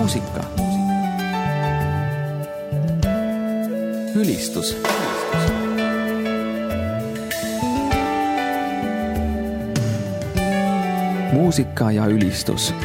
muusika. Ülistus. Muusika ja ülistus.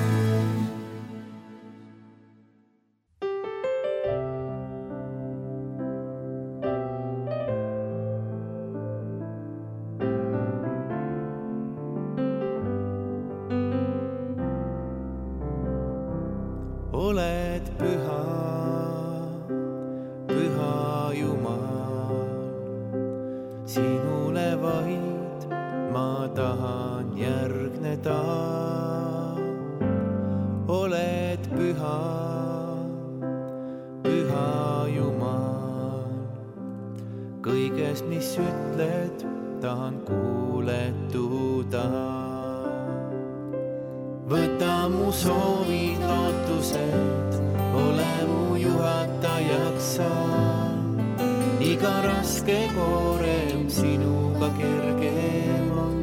Oled püha, püha Jumal, sinule vaid ma tahan järgneda. Oled püha, püha Jumal, kõiges, mis ütled, tahan kuuletuda. Võta mu soovid, lootused, ole mu juhatajaks sa. Iga raske koorem sinuga kergem on.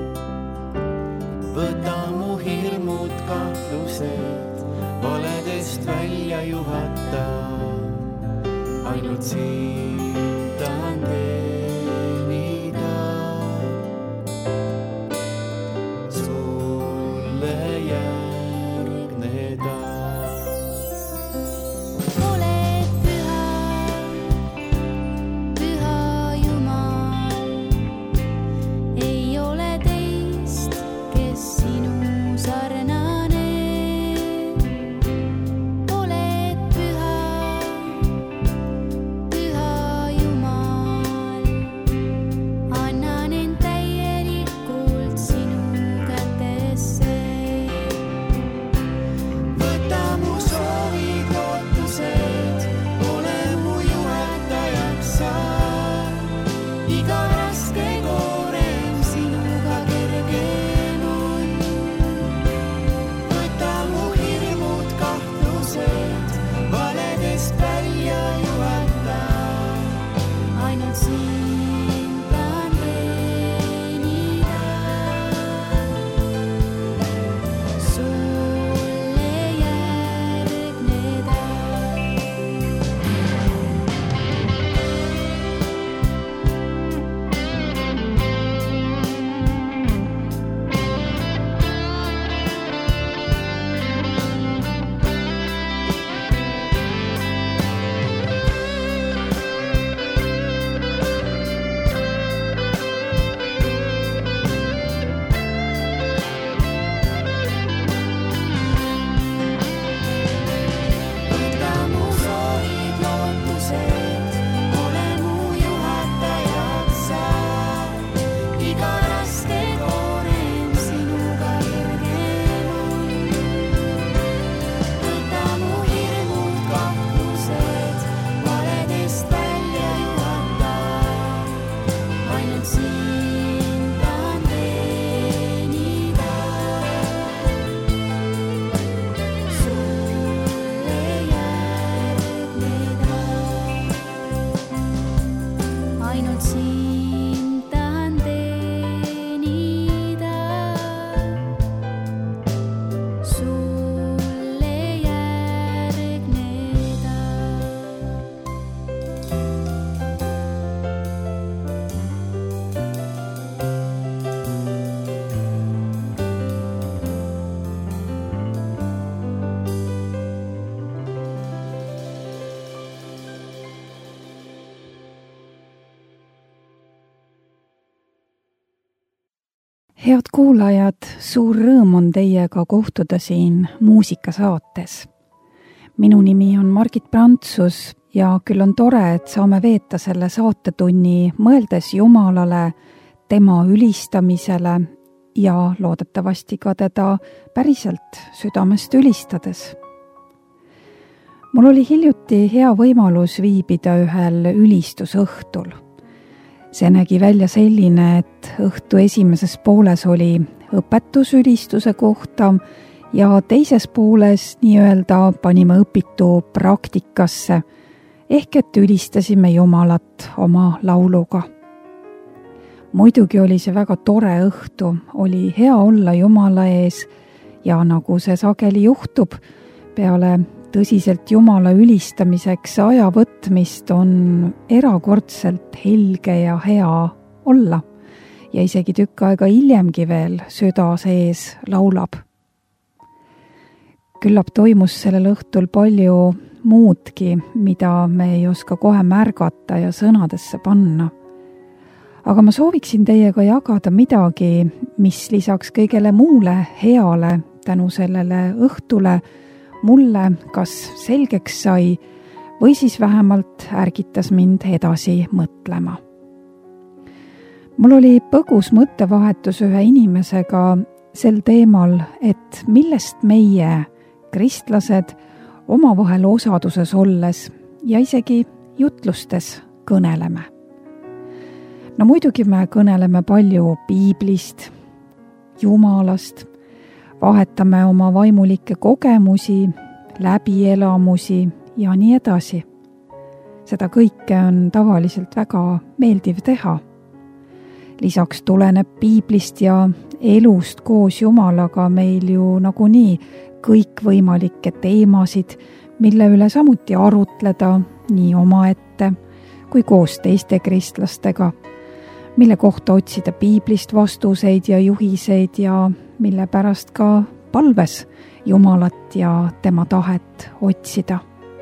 Võta mu hirmud, kahtlused, valedest välja juhata. Ainult sind tahan teenida. Sulle järgneda. Oled püha, püha Jumal, ei ole teist, kes sinu sarnane. Oled püha, püha Jumal, annan end täielikult sinu kätesse. Võta mu soovid, lootused, ole mu juhatajaks sa. Iga raske koorem sinuga kergem on. Võta mu hirmud, kahtlused, valedest välja juhata. Ainult sind tahan teenida. Sulle järgneda. Võta mu soovid, lootused, ole mu juhatajaks sa. Iga raske koorem sinuga kergem on. Võta mu hirmud, kahtlused, valedest välja juhata. Ainult sind tahan teenida. Sulle järgneda. Ainult sind tahan teenida. Sulle järgneda. Head kuulajad, suur rõõm on teiega kohtuda siin muusikasaates. Minu nimi on Margit Prantsus ja küll on tore, et saame veeta selle saatetunni mõeldes Jumalale, tema ülistamisele ja loodetavasti ka teda päriselt südamest ülistades. Mul oli hiljuti hea võimalus viibida ühel ülistusõhtul. See nägi välja selline, et õhtu esimeses pooles oli õpetus ülistuse kohta ja teises pooles nii-öelda panime õpitu praktikasse, ehk et ülistasime Jumalat oma lauluga. Muidugi oli see väga tore õhtu, oli hea olla Jumala ees ja nagu see sageli juhtub, peale tõsiselt Jumala ülistamiseks aja võtmist on erakordselt helge ja hea olla ja isegi tükk aega hiljemgi veel süda sees laulab. Küllap toimus sellel õhtul palju muudki, mida me ei oska kohe märgata ja sõnadesse panna. Aga ma sooviksin teiega jagada midagi, mis lisaks kõigele muule heale tänu sellele õhtule mulle kas selgeks sai või siis vähemalt ärgitas mind edasi mõtlema. Mul oli põgus mõttevahetus ühe inimesega sel teemal, et millest meie, kristlased, omavahel osaduses olles ja isegi jutlustes kõneleme. No muidugi me kõneleme palju piiblist, Jumalast, vahetame oma vaimulikke kogemusi, läbielamusi ja nii edasi. Seda kõike on tavaliselt väga meeldiv teha. Lisaks tuleneb piiblist ja elust koos Jumalaga meil ju nagunii kõikvõimalikke teemasid, mille üle samuti arutleda nii omaette kui koos teiste kristlastega, mille kohta otsida piiblist vastuseid ja juhiseid ja mille pärast ka palves Jumalat ja tema tahet otsida.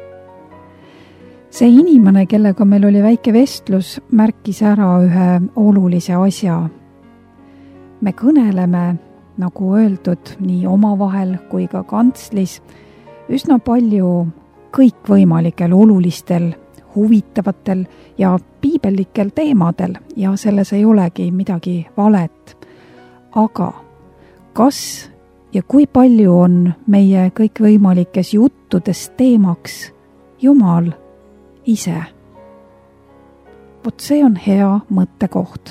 See inimene, kellega meil oli väike vestlus, märkis ära ühe olulise asja. Me kõneleme, nagu öeldud, nii omavahel kui ka kantslis üsna palju kõikvõimalikel olulistel, huvitavatel ja piibellikel teemadel ja selles ei olegi midagi valet. Aga kas ja kui palju on meie kõikvõimalikes juttudes teemaks Jumal ise? Vot see on hea mõttekoht.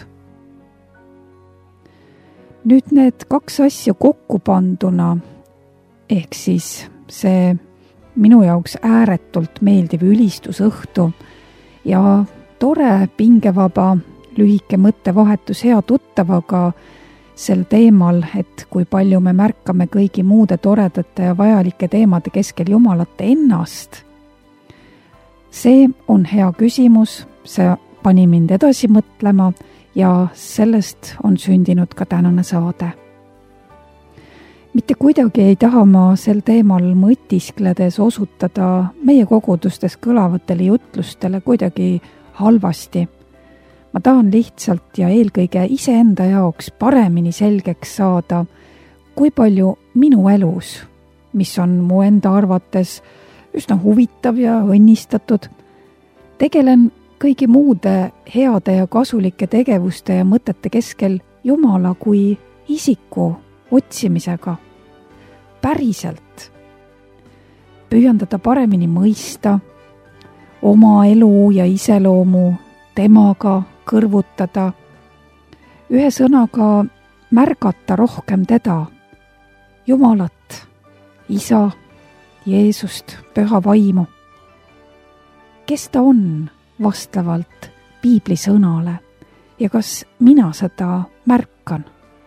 Nüüd need kaks asja kokku panduna, ehk siis see minu jaoks ääretult meeldiv ülistusõhtu ja tore, pingevaba, lühike mõttevahetus hea tuttavaga sel teemal, et kui palju me märkame kõigi muude toredate ja vajalike teemade keskel Jumalat ennast. See on hea küsimus, see pani mind edasi mõtlema ja sellest on sündinud ka tänane saade. Mitte kuidagi ei taha ma sel teemal mõtiskledes osutada meie kogudustes kõlavatele jutlustele kuidagi halvasti. Ma tahan lihtsalt ja eelkõige iseenda jaoks paremini selgeks saada, kui palju minu elus, mis on mu enda arvates üsna huvitav ja õnnistatud, tegelen kõigi muude heade ja kasulike tegevuste ja mõtete keskel Jumala kui isiku otsimisega. Päriselt. Püüan teda paremini mõista, oma elu ja iseloomu temaga kõrvutada, ühe sõnaga märgata rohkem teda, Jumalat, Isa, Jeesust, Püha Vaimu. Kes ta on vastavalt piibli sõnale ja kas mina seda märkan?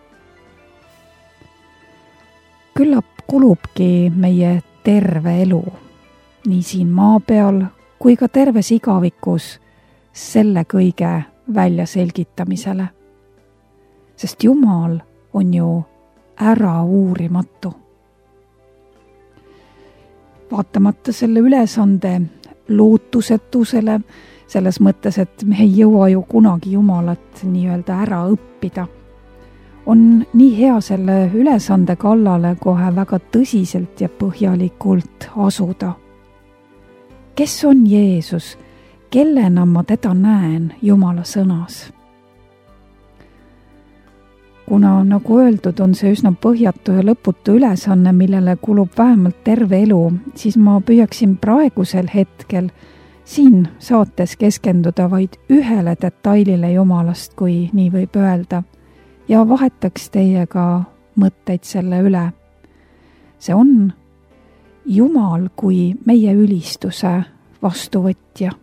Küllap kulubki meie terve elu, nii siin maa peal kui ka terves igavikus selle kõige välja selgitamisele. Sest Jumal on ju ära uurimatu. Vaatamata selle ülesande lootusetusele, selles mõttes, et me ei jõua ju kunagi Jumalat nii-öelda ära õppida, on nii hea selle ülesande kallale kohe väga tõsiselt ja põhjalikult asuda. Kes on Jeesus? Kellena ma teda näen Jumala sõnas? Kuna, nagu öeldud, on see üsna põhjatu ja lõputu ülesanne, millele kulub vähemalt terve elu, siis ma püüaksin praegusel hetkel siin saates keskenduda vaid ühele detailile Jumalast, kui nii võib öelda, ja vahetaks teiega mõtteid selle üle. See on Jumal kui meie ülistuse vastuvõtja.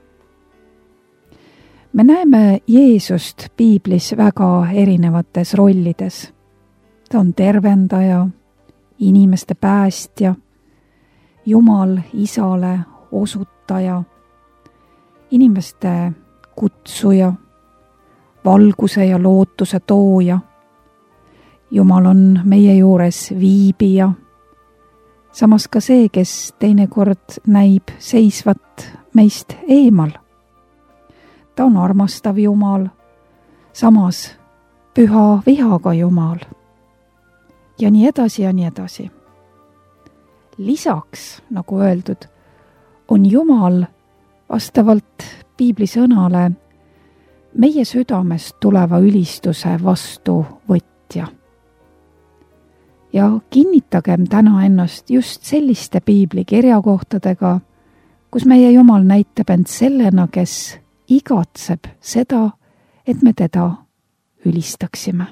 Me näeme Jeesust piiblis väga erinevates rollides. Ta on tervendaja, inimeste päästja, Jumal Isale osutaja, inimeste kutsuja, valguse ja lootuse tooja. Jumal on meie juures viibija, samas ka see, kes teinekord näib seisvat meist eemal. Ta on armastav Jumal, samas püha vihaga Jumal. Ja nii edasi ja nii edasi. Lisaks, nagu öeldud, on Jumal vastavalt piibli sõnale meie südamest tuleva ülistuse vastuvõtja. Ja kinnitagem täna ennast just selliste piibli kirjakohtadega, kus meie Jumal näitab end sellena, kes igatseb seda, et me teda ülistaksime.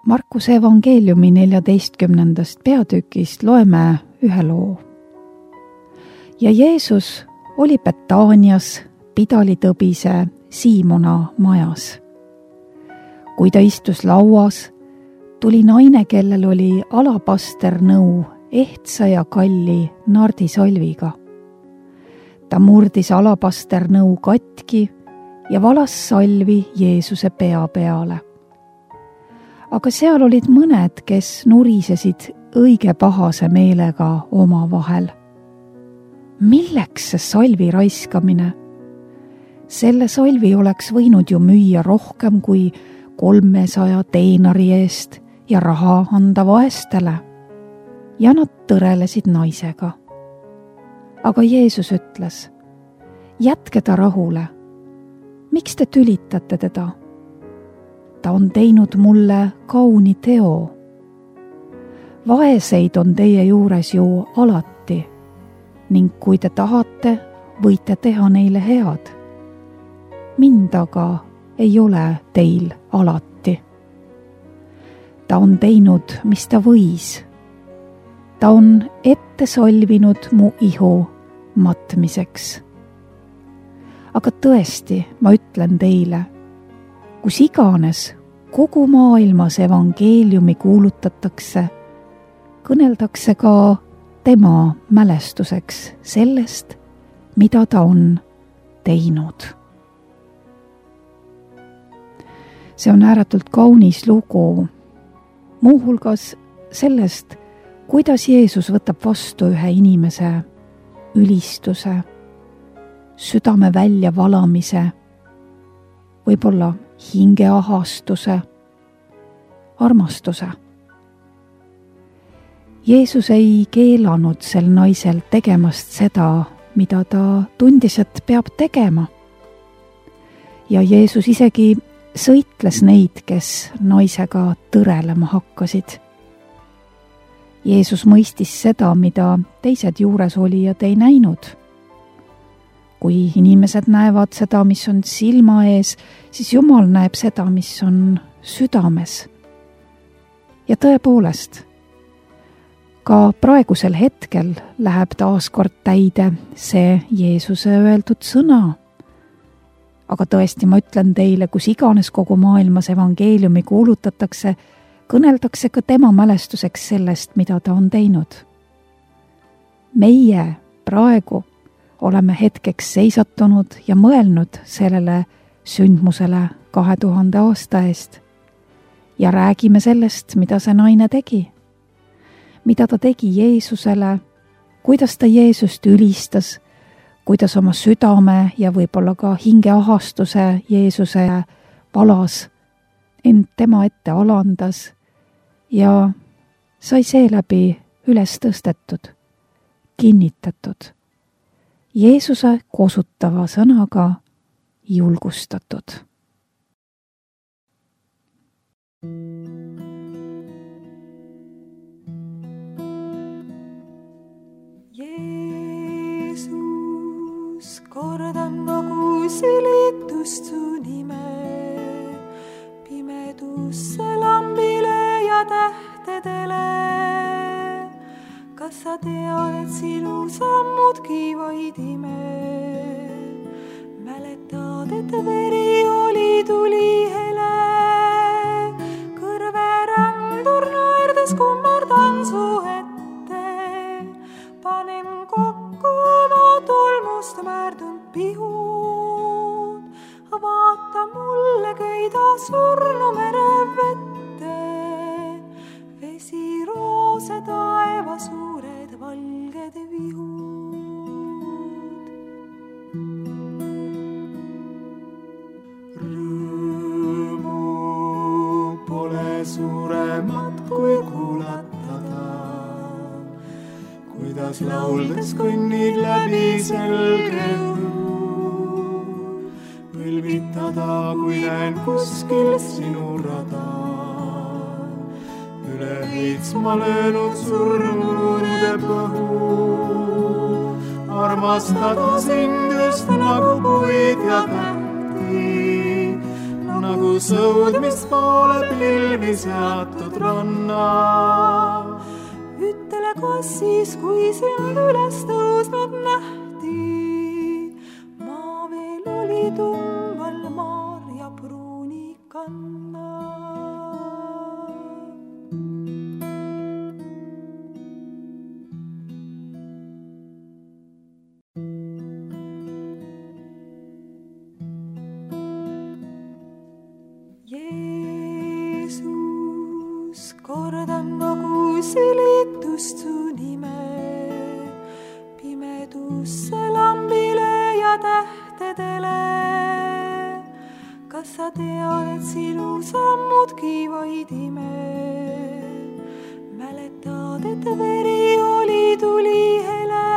Markuse evangeeliumi 14. peatükist loeme ühe loo. Ja Jeesus oli Betaanias pidalitõbise Siimona majas. Kui ta istus lauas, tuli naine, kellel oli alapasternnõu ehtsa ja kalli nardisalviga. Ta murdis alapasternnõu katki ja valas salvi Jeesuse pea peale. Aga seal olid mõned, kes nurisesid õige pahase meelega omavahel. Milleks see salvi raiskamine? Selle salvi oleks võinud ju müüa rohkem kui 300 teenari eest ja raha anda vaestele. Ja nad tõrelesid naisega. Aga Jeesus ütles, jätke ta rahule. Miks te tülitate teda? Ta on teinud mulle kauni teo. Vaeseid on teie juures ju alati ning kui te tahate, võite teha neile head. Mind aga ei ole teil alati. Ta on teinud, mis ta võis. Ta on ette solvinud mu ihu matmiseks. Aga tõesti, ma ütlen teile, kus iganes kogu maailmas evangeeliumi kuulutatakse, kõneldakse ka tema mälestuseks sellest, mida ta on teinud. See on ääretult kaunis lugu, muuhulgas sellest, kuidas Jeesus võtab vastu ühe inimese ülistuse, südame välja valamise, võib-olla hingeahastuse, armastuse. Jeesus ei keelanud sel naisel tegemast seda, mida ta tundis, et peab tegema. Ja Jeesus isegi sõitles neid, kes naisega tõrelema hakkasid. Jeesus mõistis seda, mida teised juuresolijad ei näinud. Kui inimesed näevad seda, mis on silma ees, siis Jumal näeb seda, mis on südames. Ja tõepoolest, ka praegusel hetkel läheb taaskord täide see Jeesuse öeldud sõna. Aga tõesti, ma ütlen teile, kus iganes kogu maailmas evangeeliumi kuulutatakse, kõneldakse ka tema mälestuseks sellest, mida ta on teinud. Meie praegu oleme hetkeks seisatunud ja mõelnud sellele sündmusele 2000 aasta eest ja räägime sellest, mida see naine tegi. Mida ta tegi Jeesusele, kuidas ta Jeesust ülistas, kuidas oma südame ja võib-olla ka hingeahastuse Jeesuse valas, ent tema ette alandas ja sai seeläbi üles tõstetud, kinnitatud, Jeesuse kosutava sõnaga julgustatud. Jeesus, kordan nagu silitust su nime, pimedusse lambile ja tähtedele. Kas sa tead, et sinu sammudki vaid ime? Mäletad, et veri oli tulihele, kõrverändur naerdes kummardan su ette. Panen kokku oma tolmust määrdunud pihud, vaata mulle köida surnu mere vette. Vesiroose taeva suured valged vihud. Rõõmu pole suuremat kui kuulatada, kuidas lauldes kõnnid läbi selge õhu. Põlvitada, kui näen kuskil sinu rada, üle heitsma löönud surnude põhu. Armastada sind just nagu puid ja tähti, nagu sõud, mis poole pilvi seatud ranna. Ütle, kas siis, kui sind üles tõusnud nähti, maa veel oli tumbal Maarja pruunikanna. Jeesus, kordan nagu silitust su nime, pimedusse lambile ja tähtedele. Kas sa tead, et sinu sammudki vaid ime? Mäletad, et veri oli tulihele,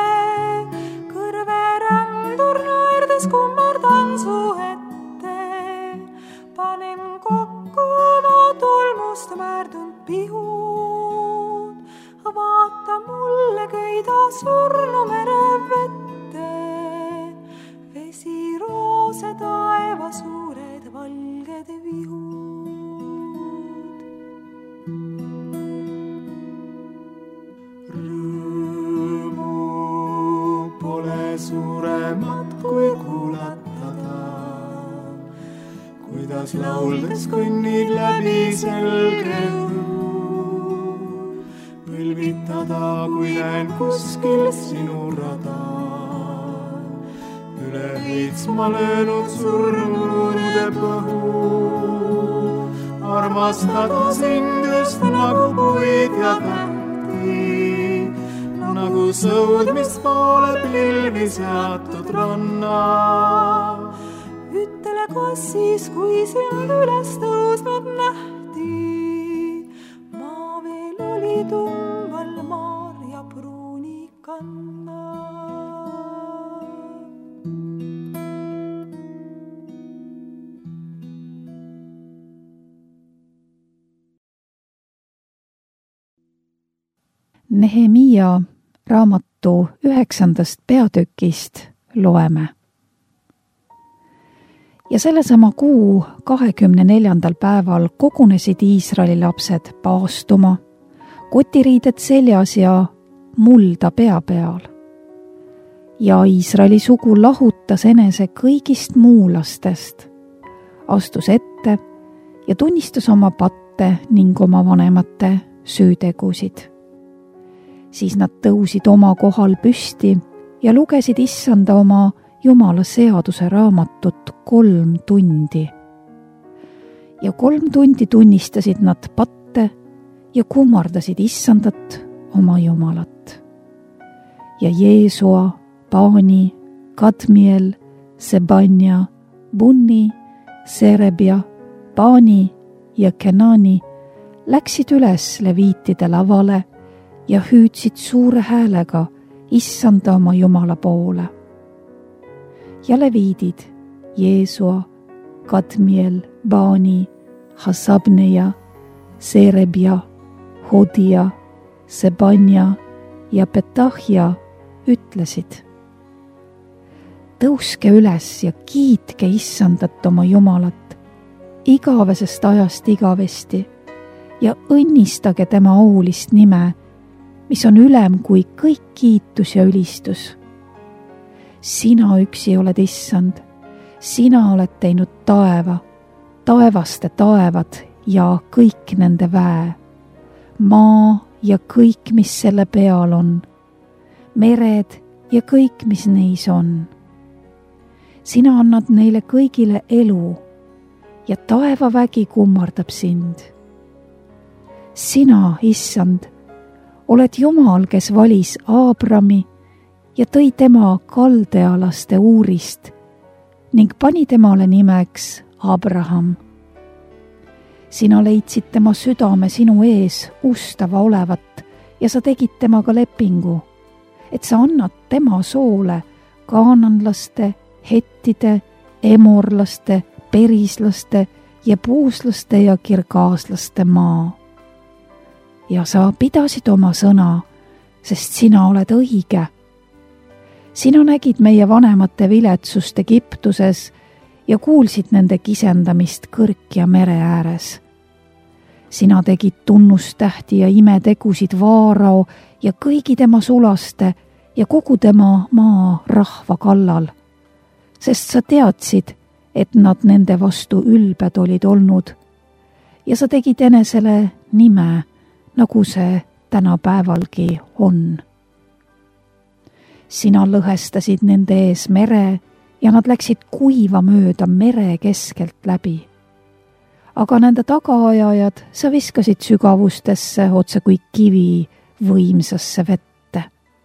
kõrverändur naerdes kummardan su ette, panen kokku oma tolmust määrdunud pihud, vaata mulle köida surnu mere vette, vesi roose taeva suured valged vihud. Rõõmu pole suuremat kui kuulatada, kuidas lauldes kõnnid läbi selge õhu, põlvitada, kui näen kuskil sinu rada, üle heitsma löönud surnude põhu, armastada sind just nagu puid ja tähti, nagu sõud, mis poole pilvi seatud ranna. Ütle, kas siis, kui sind üles tõusnud nähti, maa veel oli tumbal Maarja pruunikanna. Nehemia raamatu 9. peatükist loeme. Ja sellesama kuu 24. päeval kogunesid Iisraeli lapsed paastuma, kotiriided seljas ja mulda pea peal. Ja Iisraeli sugu lahutas enese kõigist muulastest, astus ette ja tunnistas oma patte ning oma vanemate süütegusid. Siis nad tõusid oma kohal püsti ja lugesid Issanda oma Jumala seaduse raamatut 3 tundi. Ja 3 tundi tunnistasid nad patte ja kummardasid Issandat oma Jumalat. Ja Jeesua, Baani, Kadmiel, Sebania, Bunni, Serebia, Baani ja Kenani läksid üles leviitide lavale ja hüüdsid suure häälega Issanda oma Jumala poole. Ja leviidid, Jeesua, Kadmiel, Baani, Hasabneja, Serebia, Hodia, Sebania ja Petahja ütlesid: tõuske üles ja kiitke Issandat oma Jumalat igavesest ajast igavesti ja õnnistage tema aulist nime, mis on ülem kui kõik kiitus ja ülistus. Sina üksi oled Issand, sina oled teinud taeva, taevaste taevad ja kõik nende väe, maa ja kõik, mis selle peal on, mered ja kõik, mis neis on. Sina annad neile kõigile elu ja taevavägi kummardab sind. Sina, Issand, oled Jumal, kes valis Aabrami ja tõi tema kaldealaste Uurist ning pani temale nimeks Abraham. Sina leidsid tema südame sinu ees ustava olevat ja sa tegid temaga lepingu, et sa annad tema soole kaananlaste, hettide, emorlaste, perislaste ja puuslaste ja kirgaaslaste maa. Ja sa pidasid oma sõna, sest sina oled õige. Sina nägid meie vanemate viletsust Egiptuses ja kuulsid nende kisendamist Kõrkja mere ääres. sina tegid tunnustähti ja imetegusid Vaarao ja kõigi tema sulaste ja kogu tema maa rahva kallal, sest sa teadsid, et nad nende vastu ülbed olid olnud ja sa tegid enesele nime, nagu see tänapäevalgi on. Sina lõhestasid nende ees mere ja nad läksid kuiva mööda mere keskelt läbi. Aga nende tagaajajad sa viskasid sügavustesse otse kui kivi võimsasse vette.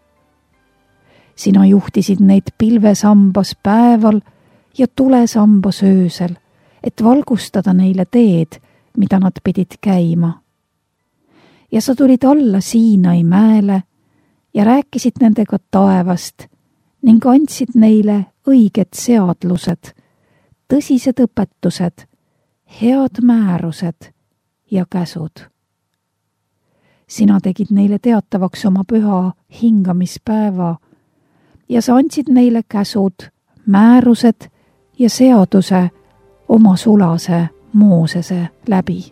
Sina juhtisid neid pilvesambas päeval ja tulesambas öösel, et valgustada neile teed, mida nad pidid käima. Ja sa tulid alla Siinai mäele ja rääkisid nendega taevast ning andsid neile õiged seadlused, tõsised õpetused, head määrused ja käsud. Sina tegid neile teatavaks oma püha hingamispäeva ja sa andsid neile käsud, määrused ja seaduse oma sulase Moosese läbi.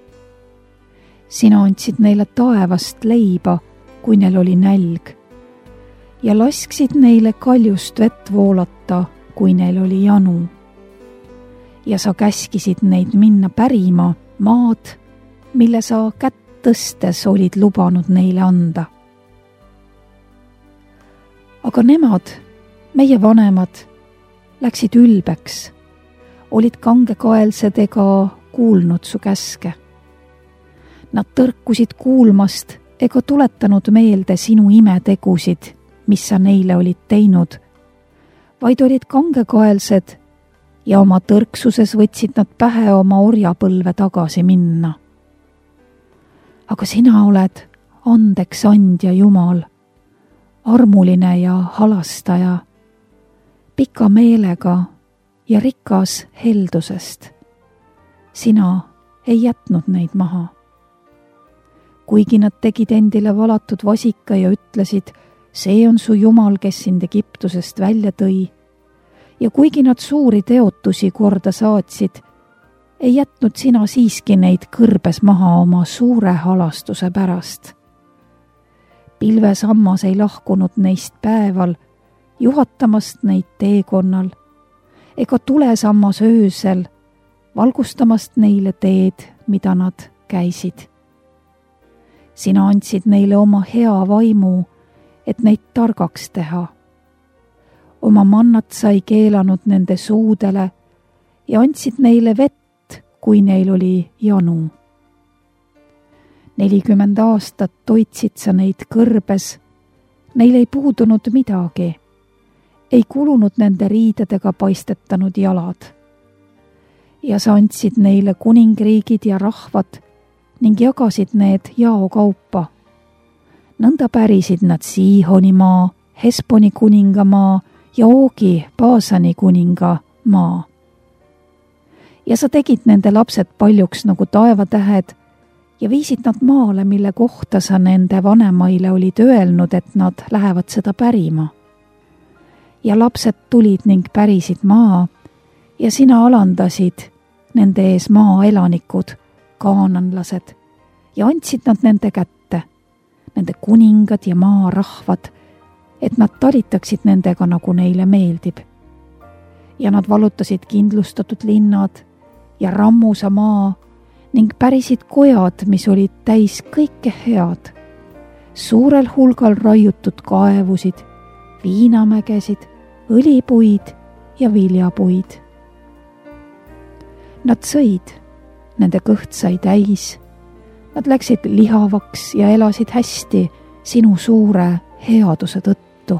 Sina andsid neile taevast leiba, kui neil oli nälg, ja lasksid neile kaljust vett voolata, kui neil oli janu. Ja sa käskisid neid minna pärima maad, mille sa kätt tõstes olid lubanud neile anda. Aga nemad, meie vanemad, läksid ülbeks, olid kangekaelsed ega kuulnud su käske. Nad tõrkusid kuulmast ega tuletanud meelde sinu imetegusid, mis sa neile olid teinud, vaid olid kangekaelsed ja oma tõrksuses võtsid nad pähe oma orjapõlve tagasi minna. Aga sina oled andeks andja Jumal, armuline ja halastaja, pika meelega ja rikas heldusest. Sina ei jätnud neid maha. Kuigi nad tegid endile valatud vasika ja ütlesid, see on su Jumal, kes sind Egiptusest välja tõi, ja kuigi nad suuri teotusi korda saatsid, ei jätnud sina siiski neid kõrbes maha oma suure halastuse pärast. Pilvesammas ei lahkunud neist päeval, juhatamast neid teekonnal, ega tulesammas öösel, valgustamast neile teed, mida nad käisid. Sina andsid neile oma hea vaimu, et neid targaks teha. Oma mannat sai keelanud nende suudele ja andsid neile vett, kui neil oli janu. 40 aastat toitsid sa neid kõrbes, neil ei puudunud midagi, ei kulunud nende riidedega paistetanud jalad. Ja sa andsid neile kuningriigid ja rahvad ning jagasid need jaokaupa. Nõnda pärisid nad Siihoni maa, Hesponi kuningamaa ja Oogi Baasani kuninga maa. Ja sa tegid nende lapsed paljuks nagu taevatähed ja viisid nad maale, mille kohta sa nende vanemaile olid öelnud, et nad lähevad seda pärima. Ja lapsed tulid ning pärisid maa ja sina alandasid nende ees maa elanikud, kaananlased, ja andsid nad nende kätte, nende kuningad ja maarahvad, et nad talitaksid nendega, nagu neile meeldib. Ja nad valutasid kindlustatud linnad ja rammusa maa ning pärisid kojad, mis olid täis kõike head, suurel hulgal raiutud kaevusid, viinamägesid, õlipuid ja viljapuid. Nad sõid, nende kõht sai täis, nad läksid lihavaks ja elasid hästi sinu suure headuse tõttu.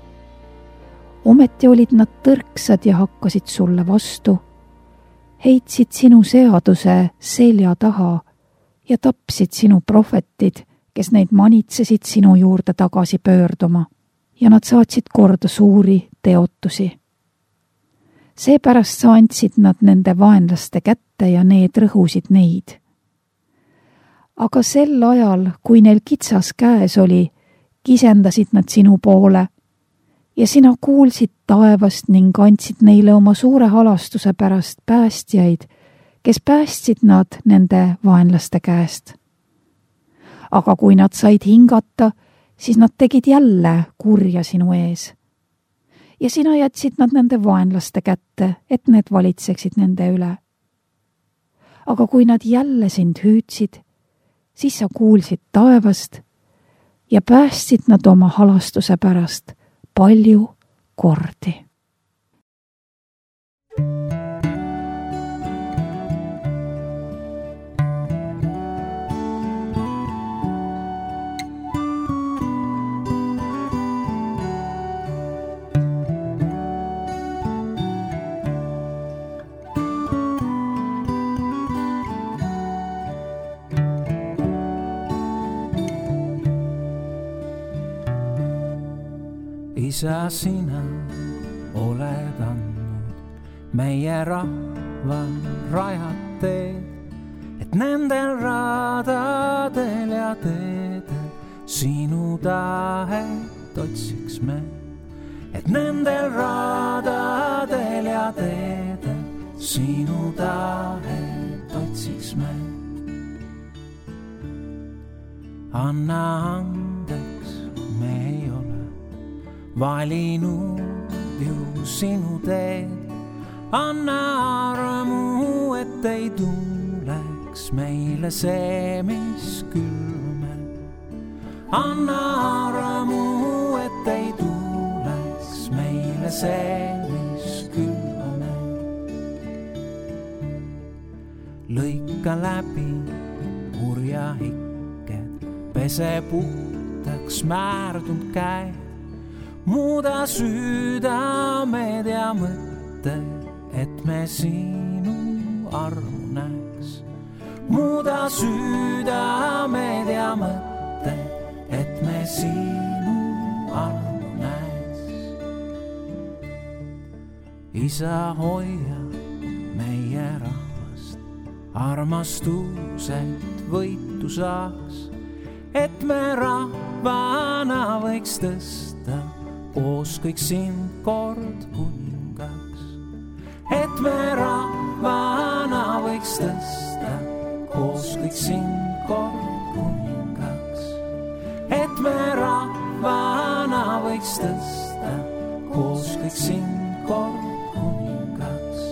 Ometi olid nad tõrksad ja hakkasid sulle vastu, heitsid sinu seaduse selja taha ja tapsid sinu prohvetid, kes neid manitsesid sinu juurde tagasi pöörduma, ja nad saatsid korda suuri teotusi. Seepärast sa andsid nad nende vaenlaste kätte ja need rõhusid neid. Aga sel ajal, kui neil kitsas käes oli, kisendasid nad sinu poole ja sina kuulsid taevast ning andsid neile oma suure halastuse pärast päästjaid, kes päästsid nad nende vaenlaste käest. Aga kui nad said hingata, siis nad tegid jälle kurja sinu ees. Ja sina jätsid nad nende vaenlaste kätte, et need valitseksid nende üle. Aga kui nad jälle sind hüüdsid, siis sa kuulsid taevast ja päästsid nad oma halastuse pärast palju kordi. Isa, sina oled andnud meie rahval rajad teed, et nendel radadel ja teedel sinu tahet otsiks me. Et nendel radadel ja teedel sinu tahet otsiks me. Anna andeks, me ei ole valinud ju sinu teed. Anna armu, et ei tuleks meile see, mis külme. Anna armu, et ei tuleks meile see, mis külme. Lõika läbi kurja hikked, pese puhtaks määrdunud käed. Muuda südamed ja mõtte, et me sinu armu näeks. Muuda südamed ja mõtte, et me sinu armu näeks. Isa, hoia meie rahvast, armastuselt võitu saaks, et me rahvana võiks tõsta koos kõik sind kord kuningaks. Et me rahvana võiks tõsta koos kõik sind kord kuningaks. Et me rahvana võiks tõsta koos kõik sind kord kuningaks.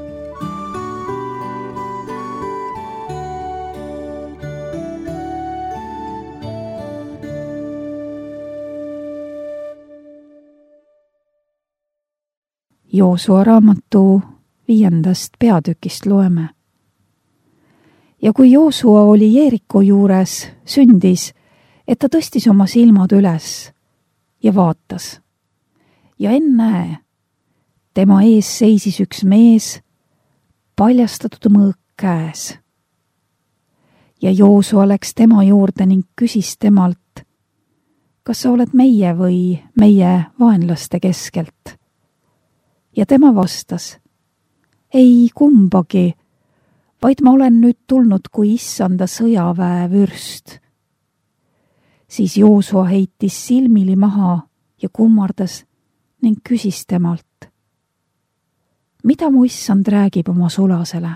Joosua raamatu 5. peatükist loeme. Ja kui Joosua oli Jeeriko juures, sündis, et ta tõstis oma silmad üles ja vaatas. Ja ennäe, tema ees seisis üks mees, paljastatud mõõk käes. Ja Joosua läks tema juurde ning küsis temalt, kas sa oled meie või meie vaenlaste keskelt? Ja tema vastas, ei kumbagi, vaid ma olen nüüd tulnud kui issanda sõjaväe vürst. Siis Joosua heitis silmili maha ja kummardas ning küsis temalt, mida mu issand räägib oma sulasele?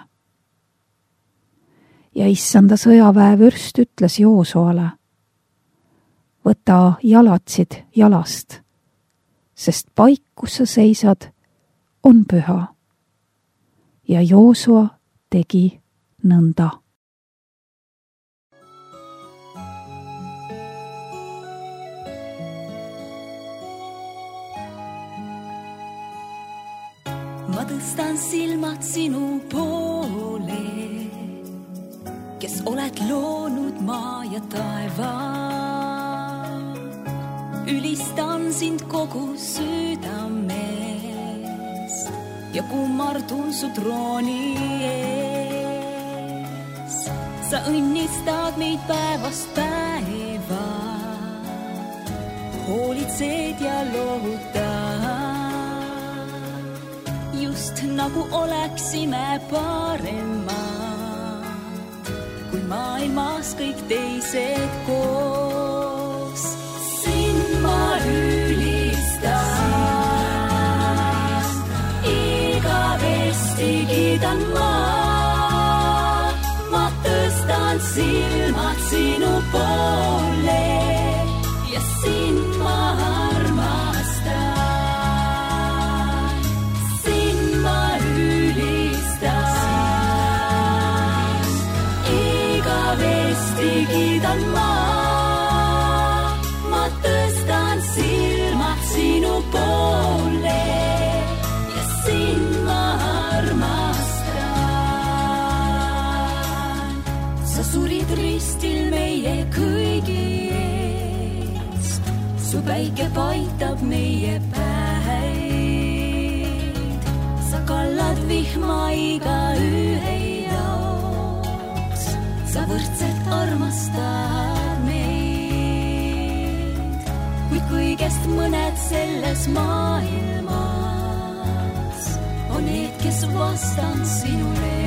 Ja issanda sõjaväe vürst ütles Joosuale, võta jalatsid jalast, sest paik, kus sa seisad, on püha. Ja Joosua tegi nõnda. Ma tõstan silmad sinu poole, kes oled loonud maa ja taeva. Ülistan sind kogu südame ja kummardun su trooni ees. Sa õnnistad meid päevast päeva, hoolitsed ja lohutad, just nagu oleksime paremad kui maailmas kõik teised koos. Sind ma ülistan, igavesti kiidan ma. meie kõigi eest. Su päike paitab meie päid. Sa kallad vihma iga ühe jaoks. Sa võrdselt armastad meid. Kuid kõigest mõned selles maailmas on need, kes vastan sinule.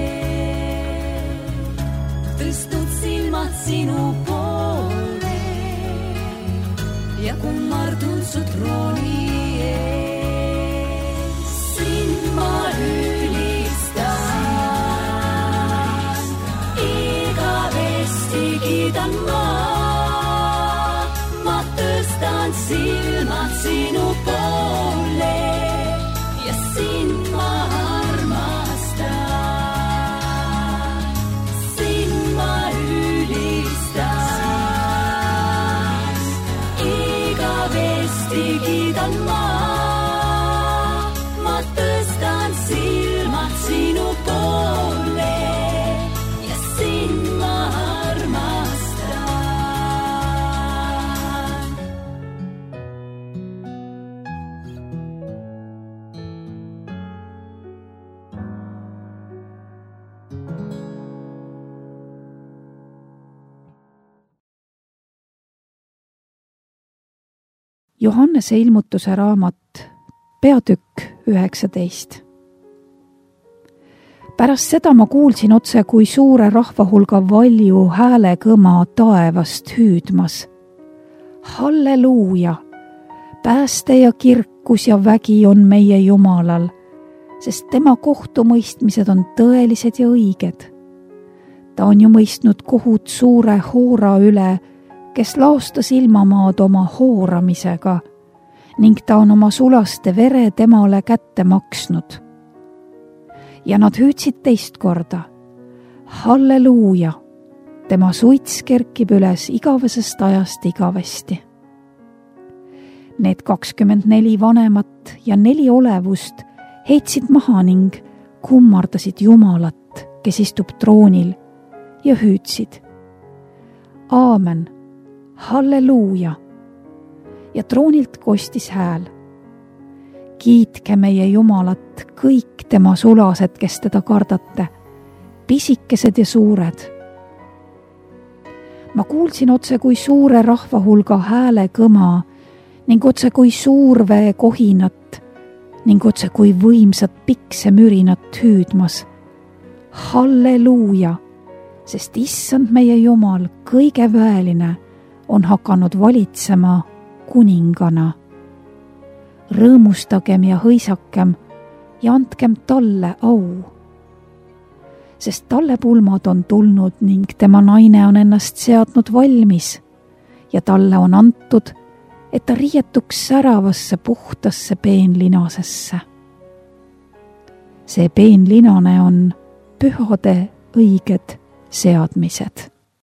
Tõstnud silmad sinu poole ja kummardun su trooni ees. Sind ma ülistan, igavesti kiidan ma tõstan silmad sinu poole ja sind ma armastan. Sind ma ülistan, igavesti kiidan ma tõstan silmad sinu poole ja sind ma armastan. Johannese ilmutuse raamat, peatükk 19. Pärast seda ma kuulsin otse kui suure rahvahulga valju häälekõma taevast hüüdmas. Halleluuja! Pääste ja kirkus ja vägi on meie Jumalal, sest tema kohtumõistmised on tõelised ja õiged. Ta on ju mõistnud kohut suure hoora üle, kes laostas ilmamaad oma hooramisega ning ta on oma sulaste vere temale kätte maksnud. Ja nad hüüdsid teist korda. Halleluuja! Tema suits kerkib üles igavesest ajast igavesti. Need 24 vanemat ja 4 olevust heitsid maha ning kummardasid Jumalat, kes istub troonil, ja hüüdsid. Aamen! Halleluuja! Ja troonilt kostis hääl. Kiitke meie Jumalat, kõik tema sulased, kes teda kardate, pisikesed ja suured. Ma kuulsin otse kui suure rahvahulga hääle kõma ning otse kui suurvee kohinat ning otse kui võimsat piksemürinat hüüdmas. Halleluuja! Sest issand meie Jumal, kõige väeline, on hakanud valitsema kuningana. Rõõmustagem ja hõisakem ja andkem talle au. Sest talle pulmad on tulnud ning tema naine on ennast seadnud valmis ja talle on antud, et ta riietuks säravasse puhtasse peenlinasesse. See peenlinane on pühade õiged seadmised.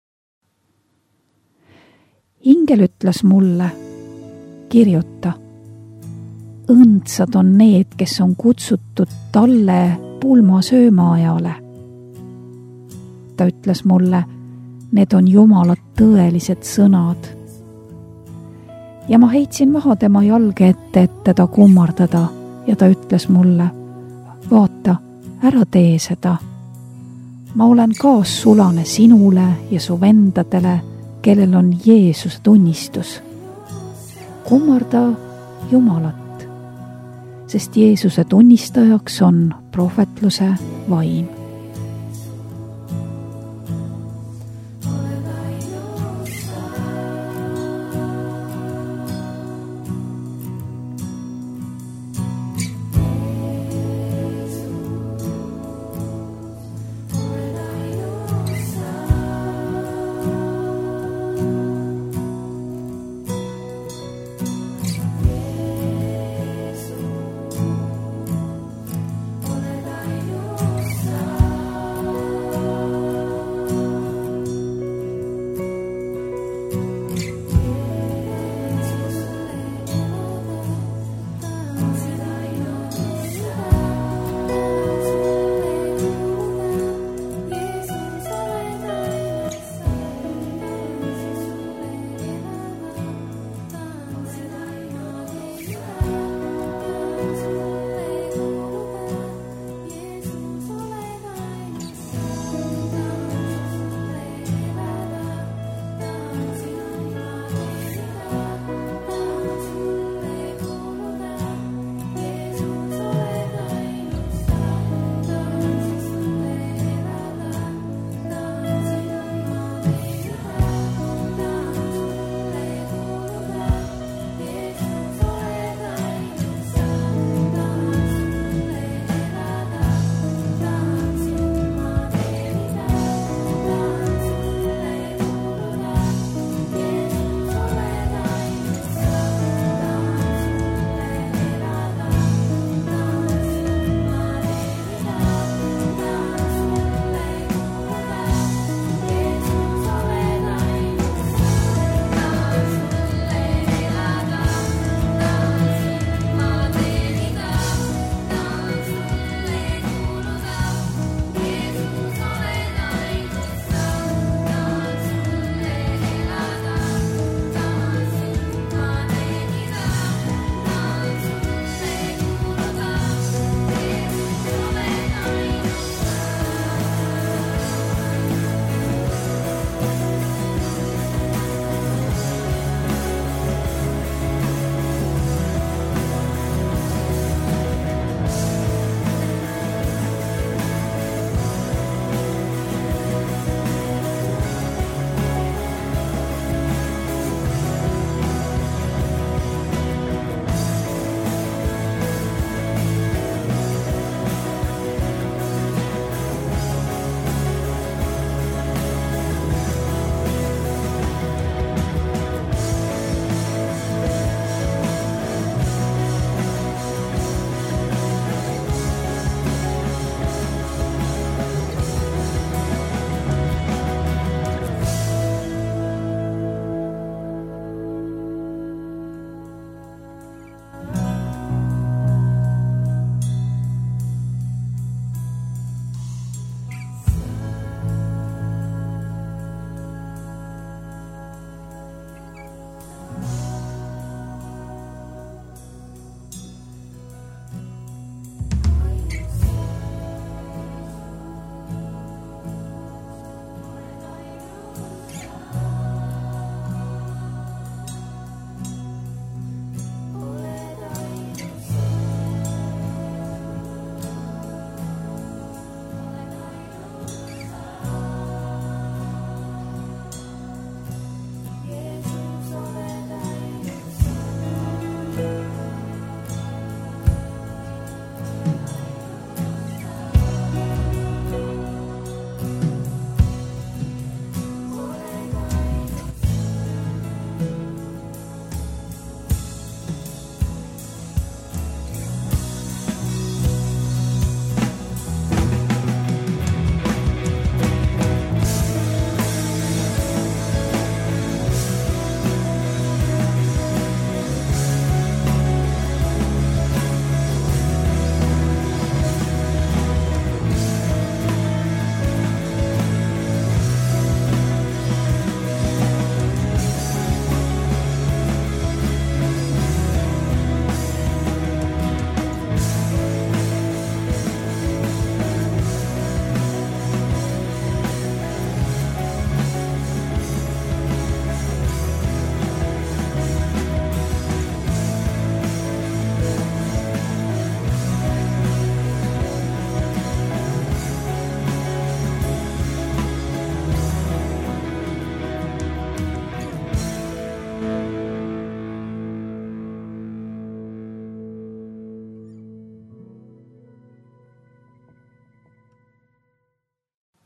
Ingel ütles mulle, kirjuta, õndsad on need, kes on kutsutud talle pulmasöömaajale. Ta ütles mulle, need on Jumala tõelised sõnad. Ja ma heitsin maha tema jalge ette, et teda kummardada, ja ta ütles mulle, vaata, ära tee seda. Ma olen kaassulane sinule ja su vendadele, kellel on Jeesuse tunnistus. Kummarda Jumalat, sest Jeesuse tunnistajaks on prohvetluse vaim.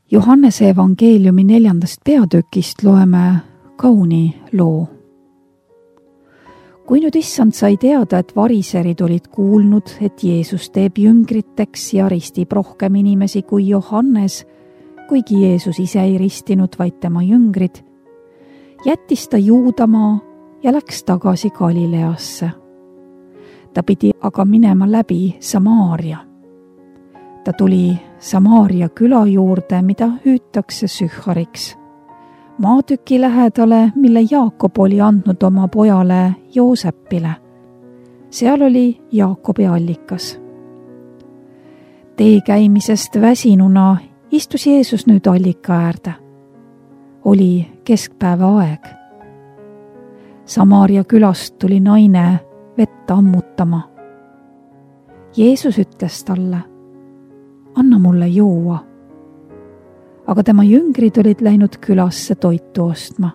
Johannese evangeeliumi 4. peatükist loeme kauni loo. Kui nüüd issand sai teada, et variserid olid kuulnud, et Jeesus teeb jüngriteks ja ristib rohkem inimesi kui Johannes, kuigi Jeesus ise ei ristinud, vaid tema jüngrid, jättis ta Juudamaa ja läks tagasi Galileasse. Ta pidi aga minema läbi Samaaria. Ta tuli Samaaria küla juurde, mida hüütakse Sühhariks, maatüki lähedale, mille Jaakob oli andnud oma pojale Joosepile. Seal oli Jaakobi allikas. Tee käimisest väsinuna istus Jeesus nüüd allika äärde. Oli keskpäeva aeg. Samaaria külast tuli naine vett ammutama. Jeesus ütles talle, anna mulle juua. Aga tema jüngrid olid läinud külasse toitu ostma.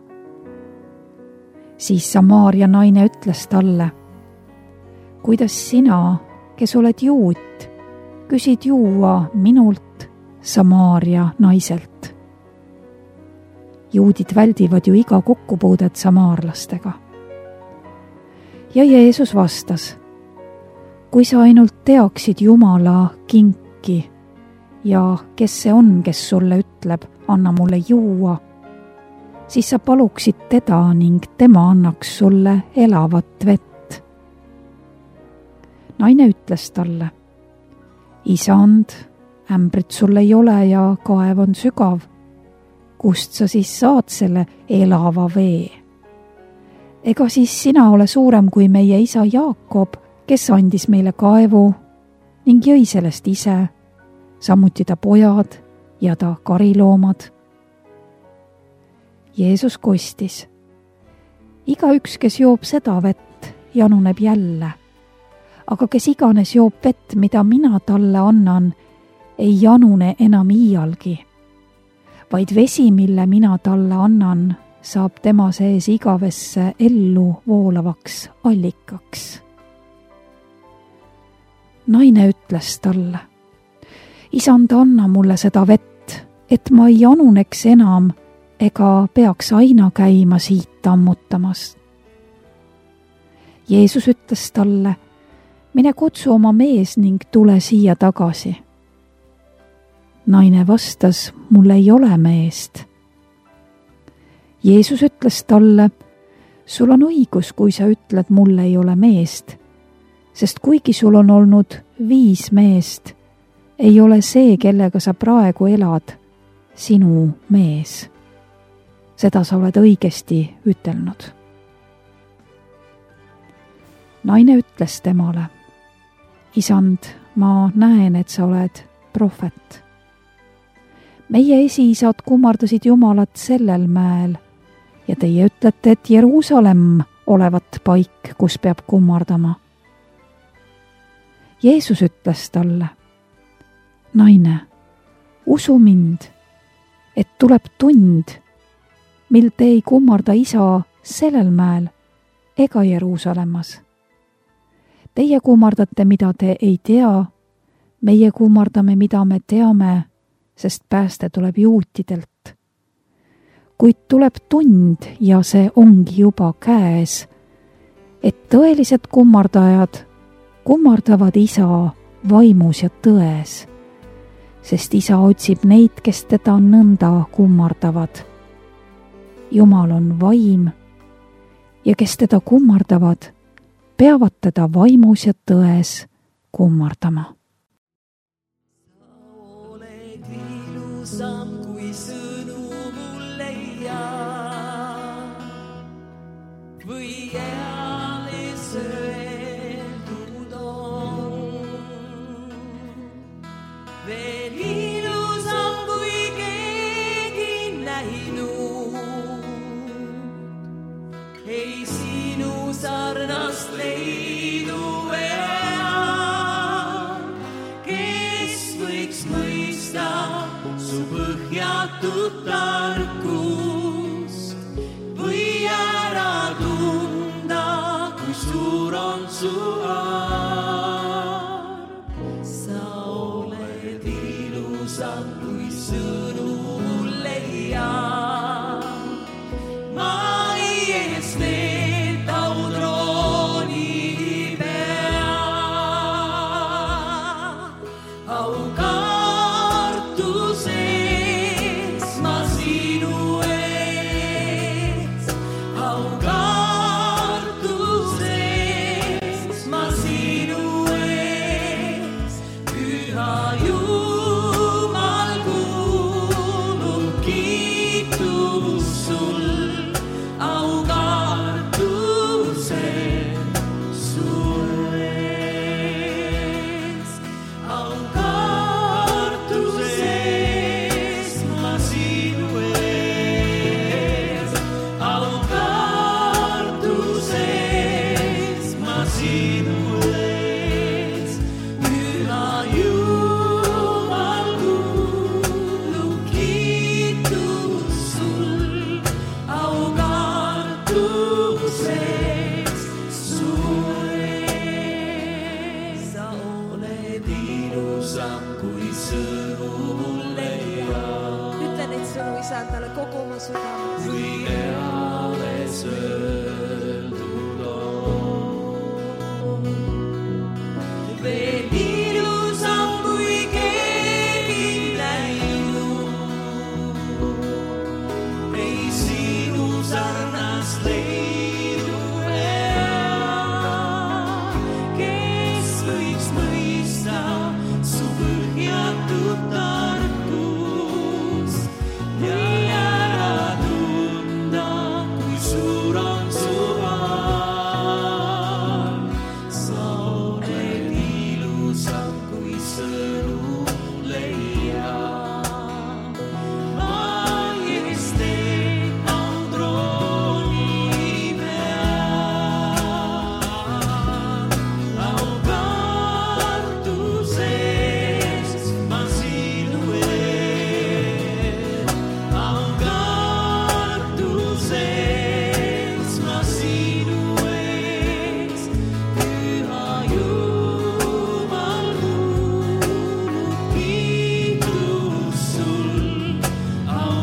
Siis Samaaria naine ütles talle, kuidas sina, kes oled juut, küsid juua minult, Samaaria naiselt. Juudid väldivad ju iga kokkupuudet samaarlastega. Ja Jeesus vastas, kui sa ainult teaksid Jumala kinki ja kes see on, kes sulle ütleb, anna mulle juua, siis sa paluksid teda ning tema annaks sulle elavat vett. Naine ütles talle, isand, ämbrit sul ei ole ja kaev on sügav. Kust sa siis saad selle elava vee? Ega siis sina ole suurem kui meie isa Jaakob, kes andis meile kaevu ning jõi sellest ise, samuti ta pojad ja ta kariloomad. Jeesus kostis, igaüks, kes joob seda vett, januneb jälle, aga kes iganes joob vett, mida mina talle annan, ei janune enam iialgi, vaid vesi, mille mina talle annan, saab tema sees igavesse ellu voolavaks allikaks. Naine ütles talle, isand, anna mulle seda vett, et ma ei januneks enam ega peaks aina käima siit ammutamas. Jeesus ütles talle, mine kutsu oma mees ning tule siia tagasi. Naine vastas, mul ei ole meest. Jeesus ütles talle, sul on õigus, kui sa ütled, mul ei ole meest, sest kuigi sul on olnud 5 meest, ei ole see, kellega sa praegu elad, sinu mees. Seda sa oled õigesti ütelnud. Naine ütles temale, isand, ma näen, et sa oled prohvet. Meie esiisad kummardasid Jumalat sellel mäel ja teie ütlete, et Jeruusalemm olevat paik, kus peab kummardama. Jeesus ütles talle, naine, usu mind, et tuleb tund, mil te ei kummarda isa sellel mäel ega Jeruusalemmas. Teie kummardate, mida te ei tea, meie kummardame, mida me teame, sest pääste tuleb juutidelt. Kuid tuleb tund ja see ongi juba käes, et tõelised kummardajad kummardavad isa vaimus ja tões, sest isa otsib neid, kes teda nõnda kummardavad. Jumal on vaim ja kes teda kummardavad, peavad teda vaimus ja tões kummardama. Ilusam kui sõnu mulle jää või eales öeldud on. Veel ilusam kui keegi näinud, ei sinu sarnast leidu enam, kes võiks mõista su põhjatud tarkust või ära tunda, kui suur on su arm. Sa oled ilusam kui sõnu sinu ees. Püha Jumal, kuulub kiitus sul, au kartuses su ees. Sa oled ilusam kui sõnu mulle ja ütle neid sõnu, isa, endale kogu oma südames. kui eales öeldud on. Veel ilusam kui keegi näinud, ei sinu sarnast leidu enam, kes võiks mõista su põhjatud tarkust ja ära tunda, kui suur on su vaal. Sa oled ilusam kui sõnu leia. Majesteet on trooni peal, au kartuses ma sinu ees, au kartuses ma sinu ees. Püha Jumal, kuulub kiitus sul, au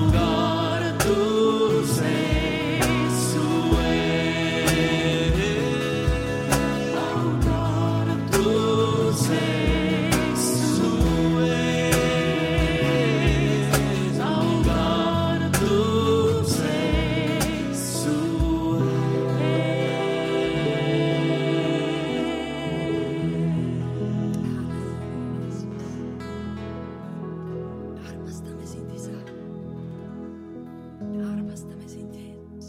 kartuses su ees, au kartuses su ees, au kartuses su ees. Armastame sind, isa. Armastame sind, Jeesus.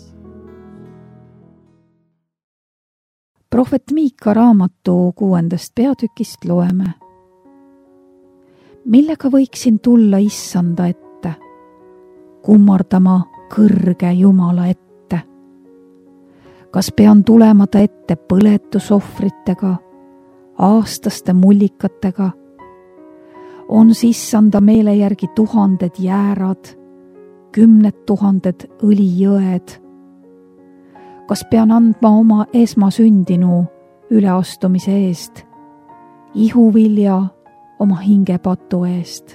prohvet Miika raamatu 6. peatükist loeme. Millega võiksin tulla issanda ette, kummardama kõrge Jumala ette? Kas pean tulema ta ette põletusohvritega, aastaste mullikatega? On issanda meele järgi 1000 jäärad, 10 000 õlijõed? Kas pean andma oma esmasündinu üleastumise eest, ihuvilja oma hingepatu eest?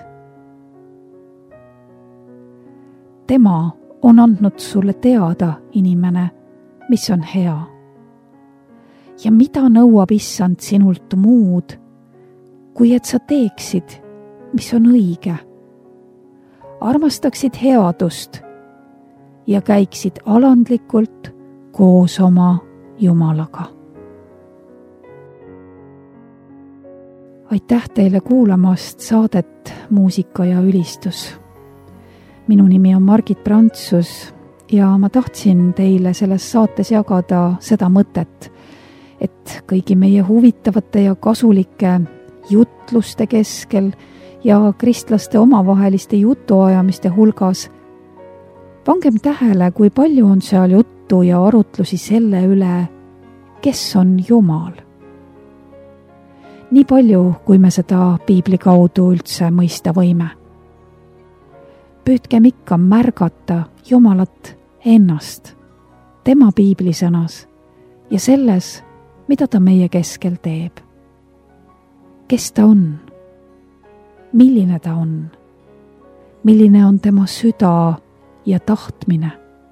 Tema on andnud sulle teada, inimene, mis on hea. Ja mida nõuab issand sinult muud, kui et sa teeksid, mis on õige? Armastaksid headust ja käiksid alandlikult koos oma Jumalaga. Aitäh teile kuulamast saadet Muusika ja ülistus. Minu nimi on Margit Prantsus ja ma tahtsin teile selles saates jagada seda mõtet, et kõigi meie huvitavate ja kasulike jutluste keskel ja kristlaste omavaheliste jutuajamiste hulgas pangem tähele, kui palju on seal juttu ja arutlusi selle üle, kes on Jumal. Nii palju, kui me seda piibli kaudu üldse mõista võime. Püüdkem ikka märgata Jumalat ennast, tema piiblisõnas ja selles, mida ta meie keskel teeb. Kes ta on? Milline ta on? Milline on tema süda ja tahtmine?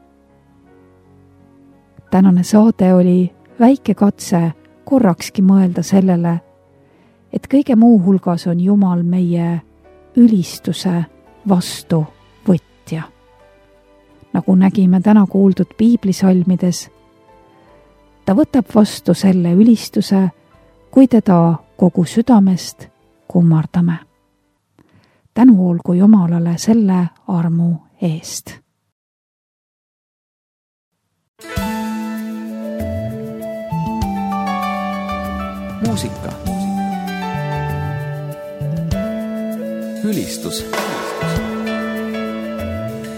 Tänane saade oli väike katse korrakski mõelda sellele, et kõige muu hulgas on Jumal meie ülistuse vastuvõtja. Nagu nägime täna kuuldud piiblisalmides, ta võtab vastu selle ülistuse, kui teda kogu südamest kummardame. Tänu olgu Jumalale selle armu eest. muusika, ülistus,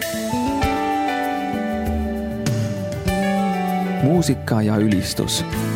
muusika ja ülistus